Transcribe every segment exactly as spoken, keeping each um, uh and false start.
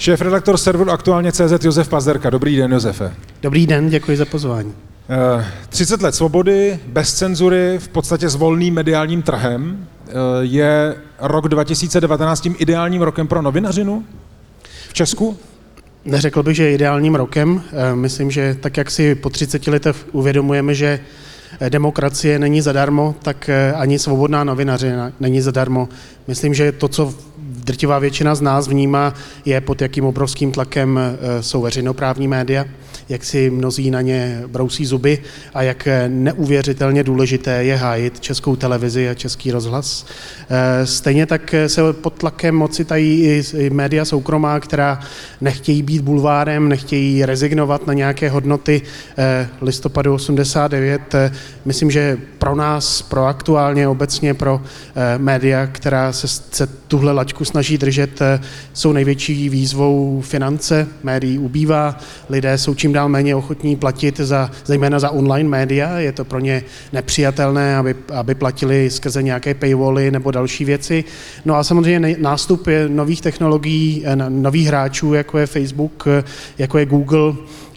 Šéfredaktor serveru Aktuálně tečka cé zet Josef Pazderka. Dobrý den, Josefe. Dobrý den, děkuji za pozvání. třicet let svobody, bez cenzury, v podstatě s volným mediálním trhem. Je rok dva tisíce devatenáct tím ideálním rokem pro novinařinu v Česku? Neřekl bych, že je ideálním rokem. Myslím, že tak, jak si po třiceti letech uvědomujeme, že demokracie není zadarmo, tak ani svobodná novinařina není zadarmo. Myslím, že to, co drtivá většina z nás vnímá, je, pod jakým obrovským tlakem jsou veřejnoprávní média, jak si mnozí na ně brousí zuby a jak neuvěřitelně důležité je hájit Českou televizi a Český rozhlas. Stejně tak se pod tlakem ocitají i média soukromá, která nechtějí být bulvárem, nechtějí rezignovat na nějaké hodnoty listopadu osmdesát devět. Myslím, že pro nás, pro Aktuálně, obecně pro média, která se, se tuhle laťku snaží držet, jsou největší výzvou finance. Médií ubývá, lidé jsou čím dál méně ochotní platit, za, zejména za online média. Je to pro ně nepřijatelné, aby, aby platili skrze nějaké paywally nebo další věci. No a samozřejmě nástup nových technologií, nových hráčů, jako je Facebook, jako je Google,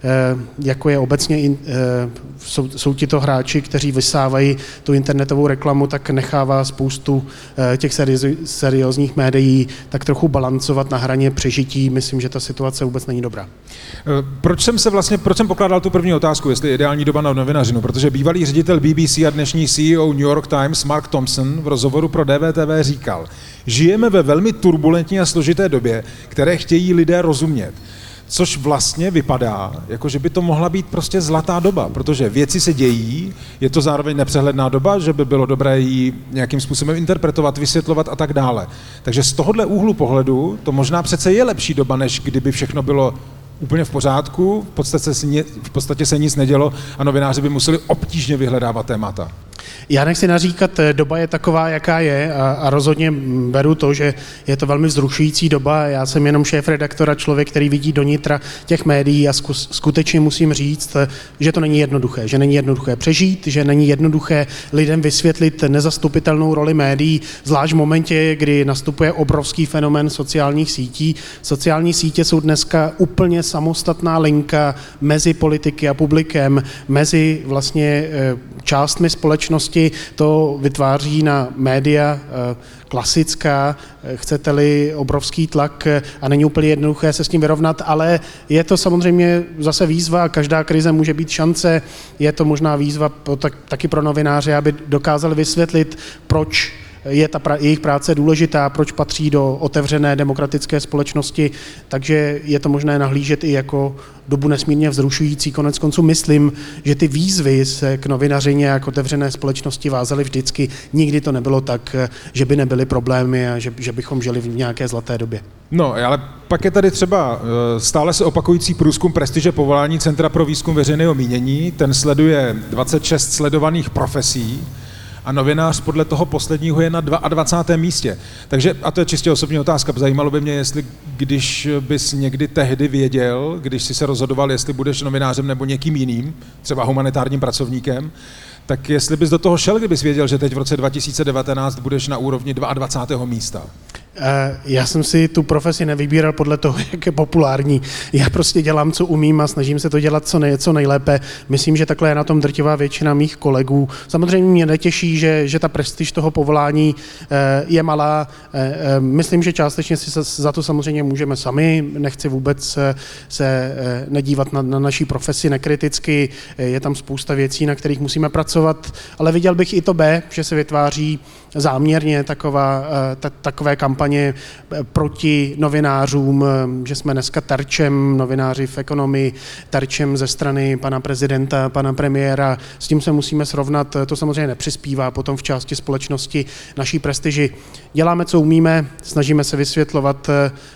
jako je obecně, jsou, jsou tito hráči, kteří vysávají tu internetovou reklamu, tak nechává spoustu těch seriózních médií tak trochu balancovat na hraně přežití. Myslím, že ta situace vůbec není dobrá. Proč jsem se vlastně, proč jsem pokládal tu první otázku, jestli je ideální doba na novinařinu? Protože bývalý ředitel B B C a dnešní C E O New York Times Mark Thompson v rozhovoru pro D V T V říkal: žijeme ve velmi turbulentní a složité době, které chtějí lidé rozumět. Což vlastně vypadá, jako že by to mohla být prostě zlatá doba, protože věci se dějí, je to zároveň nepřehledná doba, že by bylo dobré ji nějakým způsobem interpretovat, vysvětlovat a tak dále. Takže z tohohle úhlu pohledu to možná přece je lepší doba, než kdyby všechno bylo úplně v pořádku, v podstatě se, v podstatě se nic nedělo a novináři by museli obtížně vyhledávat témata. Já nechci naříkat, doba je taková, jaká je a, a rozhodně beru to, že je to velmi vzrušující doba. Já jsem jenom šéfredaktora, člověk, který vidí do nitra těch médií a zkus, skutečně musím říct, že to není jednoduché, že není jednoduché přežít, že není jednoduché lidem vysvětlit nezastupitelnou roli médií, zvlášť v momentě, kdy nastupuje obrovský fenomén sociálních sítí. Sociální sítě jsou dneska úplně samostatná linka mezi politiky a publikem, mezi vlastně částmi společnosti. To vytváří na média klasická, chcete-li, obrovský tlak a není úplně jednoduché se s tím vyrovnat, ale je to samozřejmě zase výzva, každá krize může být šance, je to možná výzva tak, taky pro novináře, aby dokázali vysvětlit, proč je ta pra- jejich práce důležitá, proč patří do otevřené demokratické společnosti, takže je to možné nahlížet i jako dobu nesmírně vzrušující. Konec konců myslím, že ty výzvy se k novinařině a k otevřené společnosti vázaly vždycky. Nikdy to nebylo tak, že by nebyly problémy a že, že bychom žili v nějaké zlaté době. No, ale pak je tady třeba stále se opakující průzkum prestiže povolání Centra pro výzkum veřejného mínění. Ten sleduje dvacet šest sledovaných profesí. A novinář podle toho posledního je na dvacátém druhém místě. Takže, a to je čistě osobní otázka, zajímalo by mě, jestli když bys někdy tehdy věděl, když jsi se rozhodoval, jestli budeš novinářem nebo někým jiným, třeba humanitárním pracovníkem, tak jestli bys do toho šel, kdybys věděl, že teď v roce dva tisíce devatenáct budeš na úrovni dvacátého druhého místa? Já jsem si tu profesi nevybíral podle toho, jak je populární. Já prostě dělám, co umím a snažím se to dělat co, nej, co nejlépe. Myslím, že takhle je na tom drtivá většina mých kolegů. Samozřejmě mě netěší, že, že ta prestiž toho povolání je malá. Myslím, že částečně si za to samozřejmě můžeme sami. Nechci vůbec se nedívat na, na naší profesi nekriticky. Je tam spousta věcí, na kterých musíme pracovat, ale viděl bych i to B, že se vytváří záměrně taková, ta, takové kampaně proti novinářům, že jsme dneska terčem, novináři v ekonomii, terčem ze strany pana prezidenta, pana premiéra. S tím se musíme srovnat, to samozřejmě nepřispívá potom v části společnosti naší prestiži. Děláme, co umíme, snažíme se vysvětlovat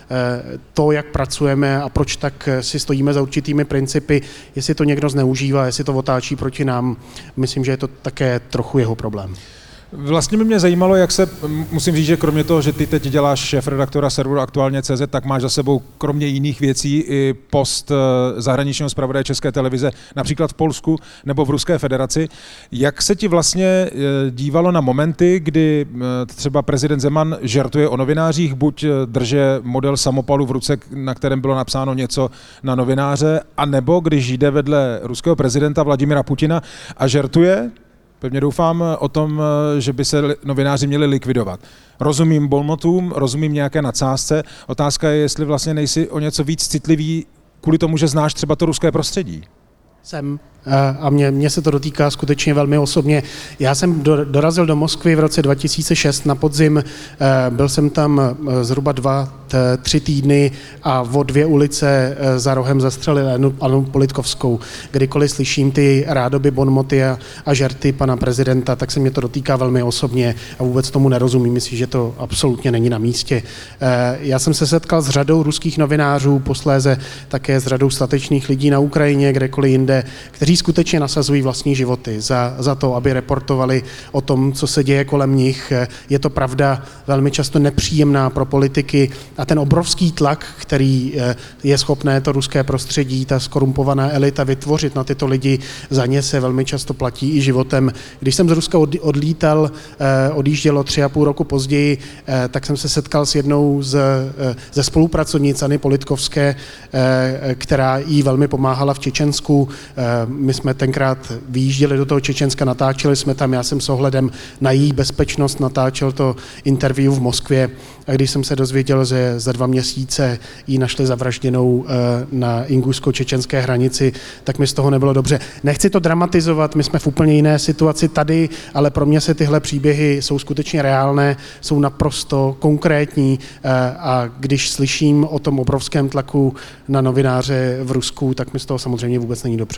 to, jak pracujeme a proč tak si stojíme za určitými principy. Jestli to někdo zneužívá, jestli to otáčí proti nám, myslím, že je to také trochu jeho problém. Vlastně by mě zajímalo, jak se, musím říct, že kromě toho, že ty teď děláš šéfredaktora serveru Aktuálně tečka cé zet, tak máš za sebou kromě jiných věcí i post zahraničního zpravodaje České televize, například v Polsku nebo v Ruské federaci. Jak se ti vlastně dívalo na momenty, kdy třeba prezident Zeman žertuje o novinářích, buď drže model samopalu v ruce, na kterém bylo napsáno něco na novináře, anebo když jde vedle ruského prezidenta Vladimira Putina a žertuje, pevně doufám, o tom, že by se novináři měli likvidovat. Rozumím bonmotům, rozumím nějaké nadsázce. Otázka je, jestli vlastně nejsi o něco víc citlivý kvůli tomu, že znáš třeba to ruské prostředí. Jsem a mě, mě se to dotýká skutečně velmi osobně. Já jsem do, dorazil do Moskvy v roce dva tisíce šest na podzim, byl jsem tam zhruba dva, t, tři týdny a o dvě ulice za rohem zastřelil Annu Politkovskou. Kdykoliv slyším ty rádoby, bonmoty a, a žerty pana prezidenta, tak se mě to dotýká velmi osobně a vůbec tomu nerozumím. Myslím, že to absolutně není na místě. Já jsem se setkal s řadou ruských novinářů, posléze také s řadou statečných lidí na Ukrajině, kdekoliv jinde, kteří skutečně nasazují vlastní životy za, za to, aby reportovali o tom, co se děje kolem nich. Je to pravda velmi často nepříjemná pro politiky a ten obrovský tlak, který je schopné to ruské prostředí, ta skorumpovaná elita vytvořit na tyto lidi, za ně se velmi často platí i životem. Když jsem z Ruska odlítal, odjíždělo tři a půl roku později, tak jsem se setkal s jednou z, ze spolupracovnic Anny Politkovské, která jí velmi pomáhala v Čečensku. My jsme tenkrát vyjížděli do toho Čečenska, natáčeli jsme tam, já jsem s ohledem na její bezpečnost natáčel to interview v Moskvě a když jsem se dozvěděl, že za dva měsíce ji našli zavražděnou na ingusko-čečenské hranici, tak mi z toho nebylo dobře. Nechci to dramatizovat, my jsme v úplně jiné situaci tady, ale pro mě se tyhle příběhy jsou skutečně reálné, jsou naprosto konkrétní a když slyším o tom obrovském tlaku na novináře v Rusku, tak mi z toho samozřejmě vůbec není dobře.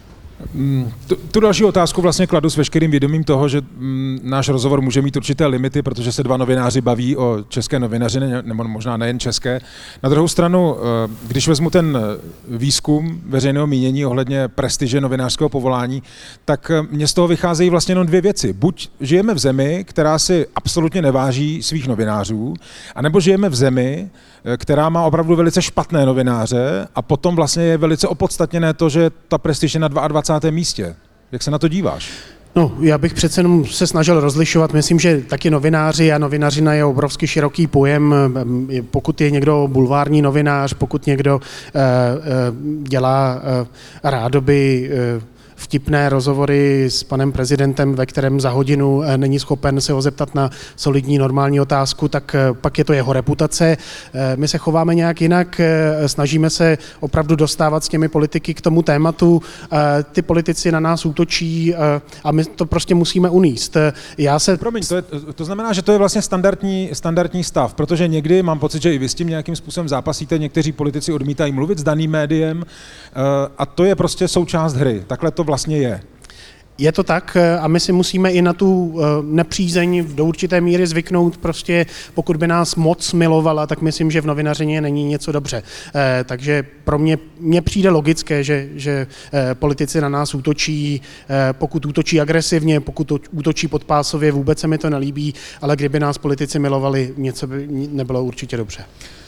Tu, tu další otázku vlastně kladu s veškerým vědomím toho, že m, náš rozhovor může mít určité limity, protože se dva novináři baví o české novinařině, nebo možná nejen české. Na druhou stranu, když vezmu ten výzkum veřejného mínění ohledně prestiže novinářského povolání, tak mě z toho vycházejí vlastně jenom dvě věci. Buď žijeme v zemi, která si absolutně neváží svých novinářů, anebo žijeme v zemi, která má opravdu velice špatné novináře a potom vlastně je velice opodstatněné to, že ta prestiž je na dvacátém druhém místě. Jak se na to díváš? No, já bych přece jenom se snažil rozlišovat. Myslím, že taky novináři a novinařina je obrovsky široký pojem. Pokud je někdo bulvární novinář, pokud někdo uh, uh, dělá uh, rádoby uh, vtipné rozhovory s panem prezidentem, ve kterém za hodinu není schopen se ho zeptat na solidní normální otázku, tak pak je to jeho reputace. My se chováme nějak jinak, snažíme se opravdu dostávat s těmi politiky k tomu tématu. Ty politici na nás útočí a my to prostě musíme unést. Já se... Promiň, to, je, to znamená, že to je vlastně standardní, standardní stav, protože někdy mám pocit, že i vy s tím nějakým způsobem zápasíte, někteří politici odmítají mluvit s daným médiem a to je prostě součást hry. Takhle to vlastně je. Je to tak a my si musíme i na tu nepřízeň do určité míry zvyknout. Prostě pokud by nás moc milovala, tak myslím, že v novinařině není něco dobře. Takže pro mě, mně přijde logické, že, že politici na nás útočí, pokud útočí agresivně, pokud útočí podpásově, vůbec se mi to nelíbí, ale kdyby nás politici milovali, něco by nebylo určitě dobře.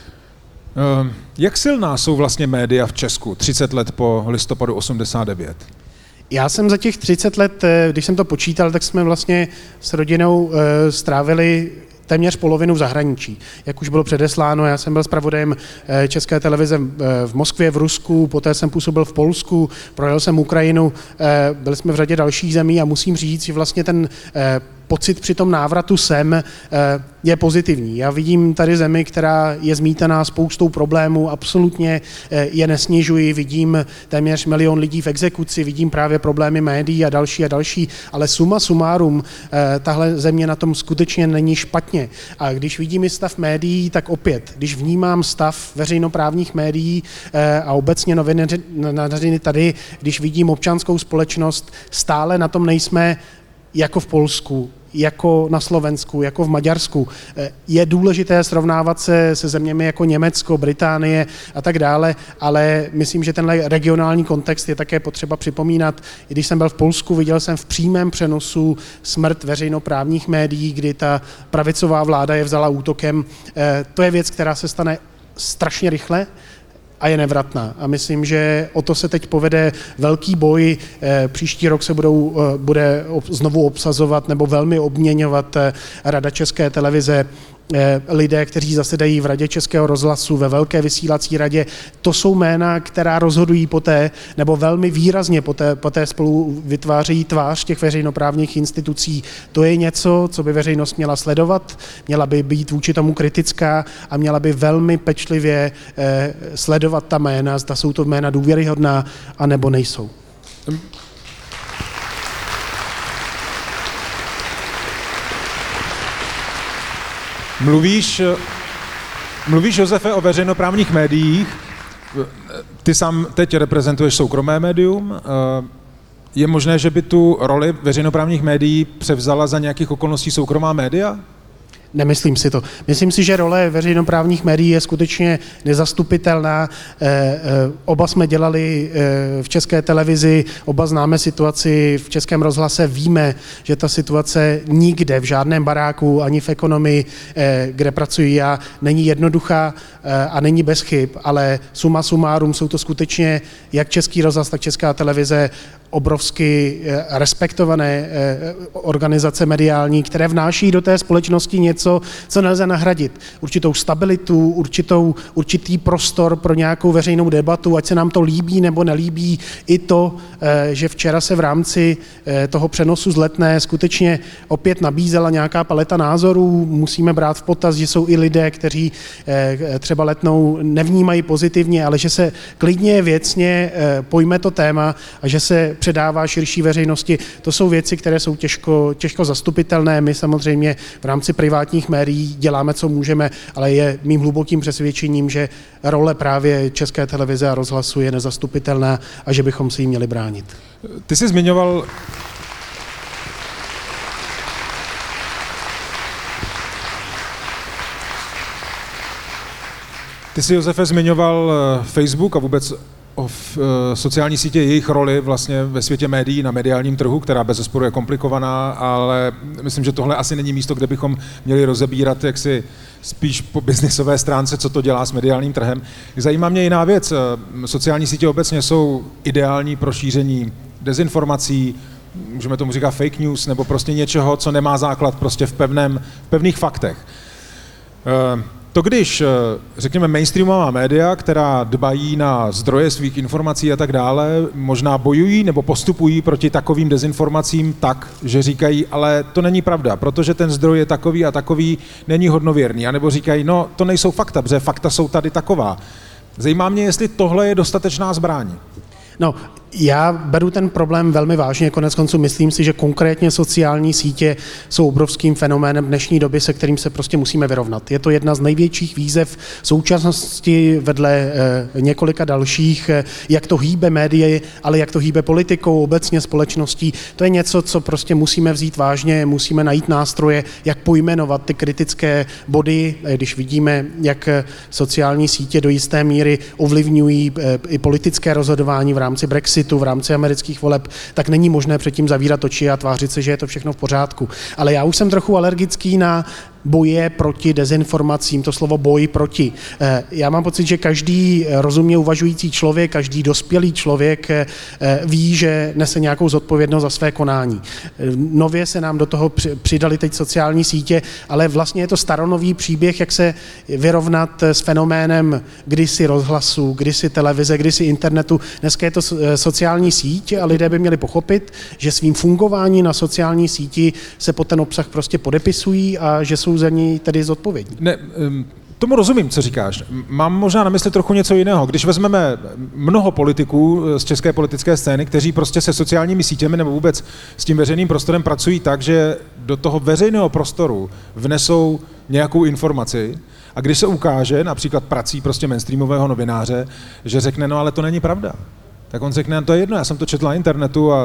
Jak silná jsou vlastně média v Česku třicet let po listopadu osmdesát devět? Já jsem za těch třicet let, když jsem to počítal, tak jsme vlastně s rodinou strávili téměř polovinu v zahraničí. Jak už bylo předesláno, já jsem byl zpravodajem České televize v Moskvě, v Rusku, poté jsem působil v Polsku, projel jsem Ukrajinu, byli jsme v řadě dalších zemí a musím říct, že vlastně ten pocit při tom návratu sem je pozitivní. Já vidím tady zemi, která je zmítaná spoustou problémů, absolutně je nesnižuji, vidím téměř milion lidí v exekuci, vidím právě problémy médií a další a další, ale suma sumárum, tahle země na tom skutečně není špatně. A když vidím i stav médií, tak opět, když vnímám stav veřejnoprávních médií a obecně novinařiny tady, když vidím občanskou společnost, stále na tom nejsme jako v Polsku, jako na Slovensku, jako v Maďarsku. Je důležité srovnávat se se zeměmi jako Německo, Británie a tak dále, ale myslím, že tenhle regionální kontext je také potřeba připomínat. I když jsem byl v Polsku, viděl jsem v přímém přenosu smrt veřejnoprávních médií, kdy ta pravicová vláda je vzala útokem. To je věc, která se stane strašně rychle a je nevratná. A myslím, že o to se teď povede velký boj. Příští rok se budou, bude znovu obsazovat nebo velmi obměňovat Rada České televize, lidé, kteří zasedají v Radě Českého rozhlasu, ve Velké vysílací radě. To jsou jména, která rozhodují poté, nebo velmi výrazně poté, poté spolu vytvářejí tvář těch veřejnoprávních institucí. To je něco, co by veřejnost měla sledovat, měla by být vůči tomu kritická a měla by velmi pečlivě eh, sledovat ta jména, zda jsou to jména důvěryhodná, anebo nejsou. Mluvíš, mluvíš, Josefe, o veřejnoprávních médiích. Ty sám teď reprezentuješ soukromé médium. Je možné, že by tu roli veřejnoprávních médií převzala za nějakých okolností soukromá média? Nemyslím si to. Myslím si, že role veřejnoprávních médií je skutečně nezastupitelná. Oba jsme dělali v České televizi, oba známe situaci v Českém rozhlase, víme, že ta situace nikde, v žádném baráku, ani v ekonomii, kde pracuji já, není jednoduchá a není bez chyb, ale suma sumárum jsou to skutečně jak Český rozhlas, tak Česká televize obrovsky respektované organizace mediální, které vnáší do té společnosti něco, co nelze nahradit. Určitou stabilitu, určitou, určitý prostor pro nějakou veřejnou debatu, ať se nám to líbí nebo nelíbí. I to, že včera se v rámci toho přenosu z Letné skutečně opět nabízela nějaká paleta názorů. Musíme brát v potaz, že jsou i lidé, kteří třeba Letnou nevnímají pozitivně, ale že se klidně, věcně pojme to téma a že se předává širší veřejnosti. To jsou věci, které jsou těžko, těžko zastupitelné. My samozřejmě v rámci privátních médií děláme, co můžeme, ale je mým hlubokým přesvědčením, že role právě České televize a rozhlasu je nezastupitelná a že bychom si ji měli bránit. Ty jsi zmiňoval... Ty jsi, Josefe, zmiňoval Facebook a vůbec o v, sociální sítě, jejich roli vlastně ve světě médií na mediálním trhu, která bezesporu je komplikovaná, ale myslím, že tohle asi není místo, kde bychom měli rozebírat jaksi spíš po biznisové stránce, co to dělá s mediálním trhem. Zajímá mě jiná věc. Sociální sítě obecně jsou ideální pro šíření dezinformací, můžeme tomu říkat fake news, nebo prostě něčeho, co nemá základ prostě v, pevném, v pevných faktech. To když, řekněme, mainstreamová média, která dbají na zdroje svých informací a tak dále, možná bojují nebo postupují proti takovým dezinformacím tak, že říkají, ale to není pravda, protože ten zdroj je takový a takový, není hodnověrný. A nebo říkají, no to nejsou fakta, protože fakta jsou tady taková. Zajímá mě, jestli tohle je dostatečná zbraň. No, já beru ten problém velmi vážně, konec konců myslím si, že konkrétně sociální sítě jsou obrovským fenoménem dnešní doby, se kterým se prostě musíme vyrovnat. Je to jedna z největších výzev současnosti vedle eh, několika dalších, eh, jak to hýbe médii, ale jak to hýbe politikou, obecně společností. To je něco, co prostě musíme vzít vážně, musíme najít nástroje, jak pojmenovat ty kritické body, eh, když vidíme, jak sociální sítě do jisté míry ovlivňují eh, i politické rozhodování v rámci Brexitu, v rámci amerických voleb, tak není možné předtím zavírat oči a tvářit se, že je to všechno v pořádku. Ale já už jsem trochu alergický na boje proti dezinformacím, to slovo boj proti. Já mám pocit, že každý rozumně uvažující člověk, každý dospělý člověk ví, že nese nějakou zodpovědnost za své konání. Nově se nám do toho přidali teď sociální sítě, ale vlastně je to staronový příběh, jak se vyrovnat s fenoménem kdysi rozhlasu, kdysi televize, kdysi internetu. Dneska je to sociální síť a lidé by měli pochopit, že svým fungování na sociální síti se pod ten obsah prostě podepisují a že jsou za ní tedy zodpovědní. Ne, tomu rozumím, co říkáš. Mám možná na mysli trochu něco jiného. Když vezmeme mnoho politiků z české politické scény, kteří prostě se sociálními sítěmi nebo vůbec s tím veřejným prostorem pracují tak, že do toho veřejného prostoru vnesou nějakou informaci a když se ukáže, například prací prostě mainstreamového novináře, že řekne, no ale to není pravda. Tak on řekne, no to je jedno, já jsem to četl na internetu a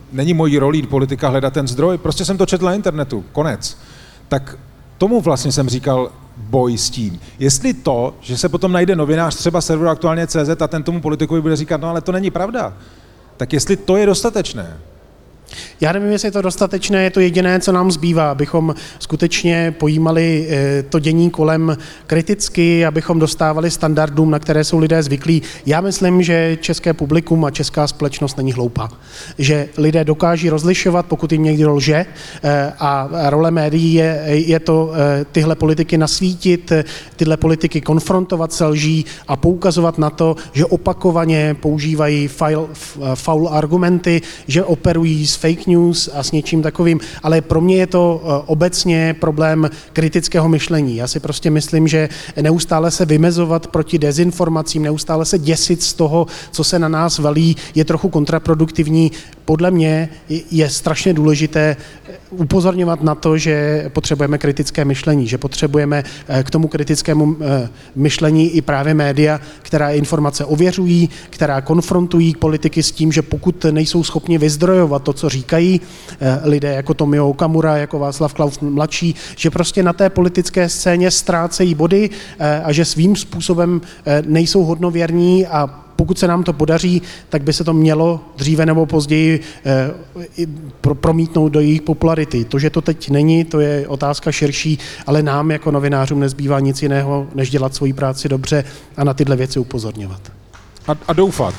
není mojí rolí politika hledat ten zdroj, prostě jsem to četl na internetu, konec. Tak tomu vlastně jsem říkal boj s tím. Jestli to, že se potom najde novinář třeba serveru aktuálně tečka cé zet a ten tomu politikovi bude říkat, no ale to není pravda, tak jestli to je dostatečné. Já nevím, jestli je to dostatečné, je to jediné, co nám zbývá, abychom skutečně pojímali to dění kolem kriticky, abychom dostávali standardům, na které jsou lidé zvyklí. Já myslím, že české publikum a česká společnost není hloupá. Že lidé dokáží rozlišovat, pokud jim někdo lže, a role médií je, je to tyhle politiky nasvítit, tyhle politiky konfrontovat se lží a poukazovat na to, že opakovaně používají fail, faul argumenty, že operují s fake news a s něčím takovým, ale pro mě je to obecně problém kritického myšlení. Já si prostě myslím, že neustále se vymezovat proti dezinformacím, neustále se děsit z toho, co se na nás valí, je trochu kontraproduktivní. Podle mě je strašně důležité upozorňovat na to, že potřebujeme kritické myšlení, že potřebujeme k tomu kritickému myšlení i právě média, která informace ověřují, která konfrontují politiky s tím, že pokud nejsou schopni vyzdrojovat to, co říkají lidé jako Tomio Okamura, jako Václav Klaus mladší, že prostě na té politické scéně ztrácejí body a že svým způsobem nejsou hodnověrní, a pokud se nám to podaří, tak by se to mělo dříve nebo později promítnout do jejich popularity. To, že to teď není, to je otázka širší, ale nám jako novinářům nezbývá nic jiného, než dělat svoji práci dobře a na tyhle věci upozorňovat. A, a doufat.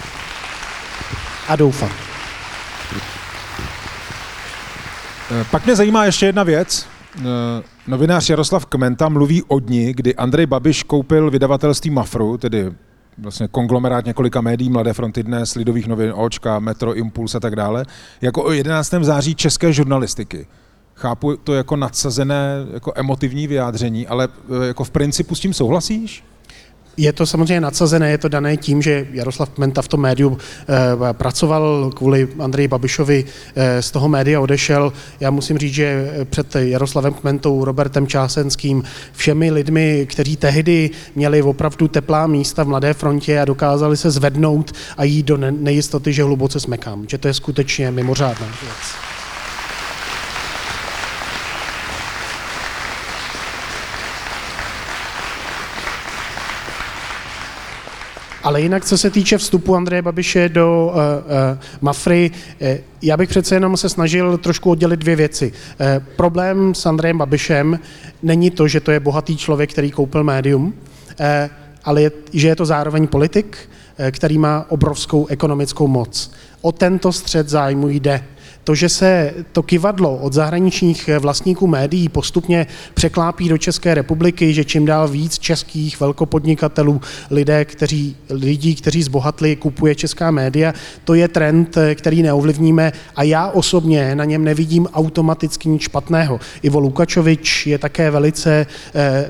A doufat. Pak mě zajímá ještě jedna věc. Novinář Jaroslav Kmenta mluví o dni, kdy Andrej Babiš koupil vydavatelství Mafru, tedy vlastně konglomerát několika médií, Mladé fronty Dnes, Lidových novin, Očka, Metro, Impuls a tak dále, jako o jedenáctého září české žurnalistiky. Chápu to jako nadsazené, jako emotivní vyjádření, ale jako v principu s tím souhlasíš? Je to samozřejmě nadsazené, je to dané tím, že Jaroslav Kmenta v tom médiu e, pracoval kvůli Andreji Babišovi, e, z toho média odešel. Já musím říct, že před Jaroslavem Kmentou, Robertem Čásenským, všemi lidmi, kteří tehdy měli opravdu teplá místa v Mladé frontě a dokázali se zvednout a jít do nejistoty, že hluboce smekám. Že to je skutečně mimořádná věc. Ale jinak, co se týče vstupu Andreje Babiše do uh, uh, Mafry, uh, já bych přece jenom se snažil trošku oddělit dvě věci. Uh, problém s Andrejem Babišem není to, že to je bohatý člověk, který koupil médium, uh, ale je, že je to zároveň politik, uh, který má obrovskou ekonomickou moc. O tento střet zájmu jde. To, že se to kyvadlo od zahraničních vlastníků médií postupně překlápí do České republiky, že čím dál víc českých velkopodnikatelů, lidé, kteří, lidí, kteří zbohatli, kupuje česká média, to je trend, který neovlivníme, a já osobně na něm nevidím automaticky nic špatného. Ivo Lukačovič je také velice eh, eh,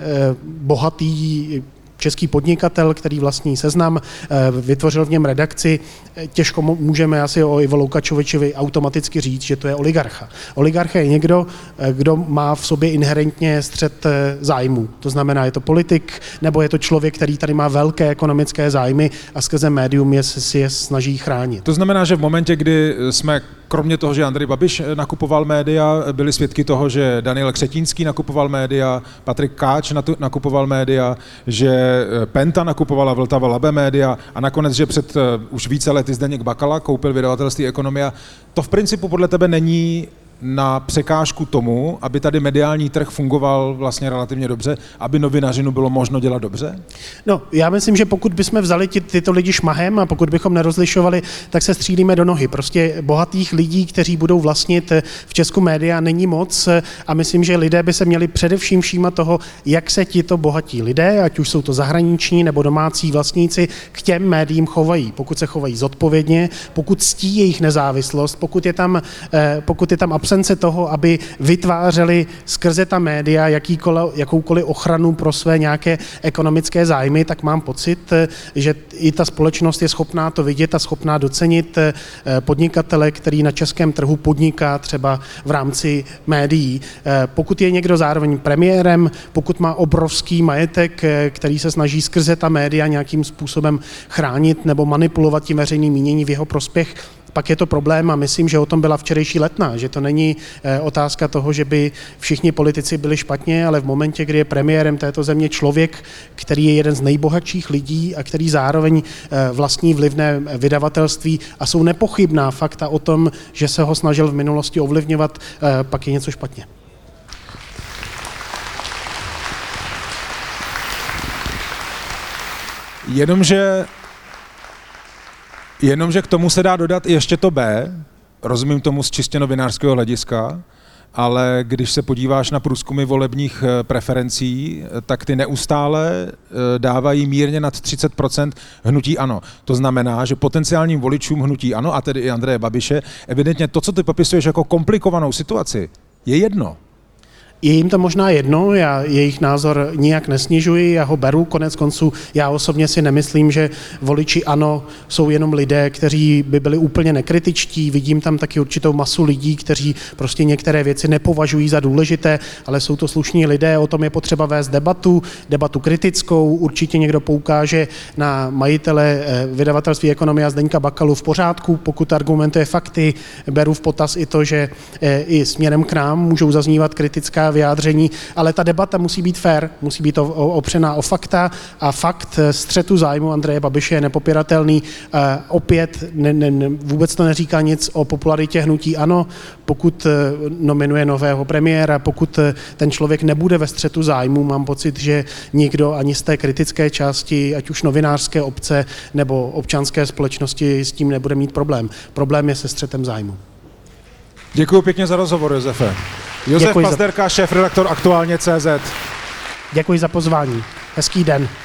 bohatý český podnikatel, který vlastní Seznam, vytvořil v něm redakci. Těžko můžeme asi o Ivo Lukačovičovi automaticky říct, že to je oligarcha. Oligarcha je někdo, kdo má v sobě inherentně střet zájmů. To znamená, je to politik, nebo je to člověk, který tady má velké ekonomické zájmy a skrze médium je, si je snaží chránit. To znamená, že v momentě, kdy jsme kromě toho, že Andrej Babiš nakupoval média, byli svědky toho, že Daniel Křetínský nakupoval média, Patrik Káč nakupoval média, že Penta nakupovala Vltava Labe média a nakonec, že před už více lety Zdeněk Bakala koupil vydavatelství Ekonomia. To v principu podle tebe není na překážku tomu, aby tady mediální trh fungoval vlastně relativně dobře, aby novinařinu bylo možno dělat dobře? No, já myslím, že pokud bychom vzali ty, tyto lidi šmahem a pokud bychom nerozlišovali, tak se střílíme do nohy. Prostě bohatých lidí, kteří budou vlastnit v Česku média, není moc a myslím, že lidé by se měli především všímat toho, jak se tito bohatí lidé, ať už jsou to zahraniční nebo domácí vlastníci, k těm médiím chovají. Pokud se chovají zodpovědně, pokud ctí jejich nezávislost, pokud je tam, pokud je tam absence toho, aby vytvářeli skrze ta média jakoukoliv ochranu pro své nějaké ekonomické zájmy, tak mám pocit, že i ta společnost je schopná to vidět a schopná docenit podnikatele, který na českém trhu podniká třeba v rámci médií. Pokud je někdo zároveň premiérem, pokud má obrovský majetek, který se snaží skrze ta média nějakým způsobem chránit nebo manipulovat tím veřejným míněním v jeho prospěch, pak je to problém a myslím, že o tom byla včerejší Letná, že to není otázka toho, že by všichni politici byli špatně, ale v momentě, kdy je premiérem této země člověk, který je jeden z nejbohatších lidí a který zároveň vlastní vlivné vydavatelství a jsou nepochybná fakta o tom, že se ho snažil v minulosti ovlivňovat, pak je něco špatně. Jenomže, jenomže k tomu se dá dodat i ještě to B, rozumím tomu z čistě novinářského hlediska, ale když se podíváš na průzkumy volebních preferencí, tak ty neustále dávají mírně nad třicet procent hnutí ANO. To znamená, že potenciálním voličům hnutí ANO, a tedy i Andreje Babiše, evidentně to, co ty popisuješ jako komplikovanou situaci, je jedno. Je jim to možná jedno, já jejich názor nijak nesnižuji, já ho beru, konec konců já osobně si nemyslím, že voliči ANO jsou jenom lidé, kteří by byli úplně nekritičtí, vidím tam taky určitou masu lidí, kteří prostě některé věci nepovažují za důležité, ale jsou to slušní lidé, o tom je potřeba vést debatu, debatu kritickou, určitě někdo poukáže na majitele vydavatelství Ekonomia Zdeňka Bakalu v pořádku, pokud argumentuje fakty, beru v potaz i to, že i směrem k nám můžou zaznívat kritická vyjádření, ale ta debata musí být fair, musí být opřená o fakta a fakt střetu zájmu Andreje Babiše je nepopiratelný. E, opět ne, ne, vůbec to neříká nic o popularitě hnutí ANO, pokud nominuje nového premiéra, pokud ten člověk nebude ve střetu zájmu, mám pocit, že nikdo ani z té kritické části, ať už novinářské obce nebo občanské společnosti s tím nebude mít problém. Problém je se střetem zájmu. Děkuji pěkně za rozhovor, Josefe. Josef Pazderka, za... šéfredaktor Aktuálně tečka cé zet. Děkuji za pozvání. Hezký den.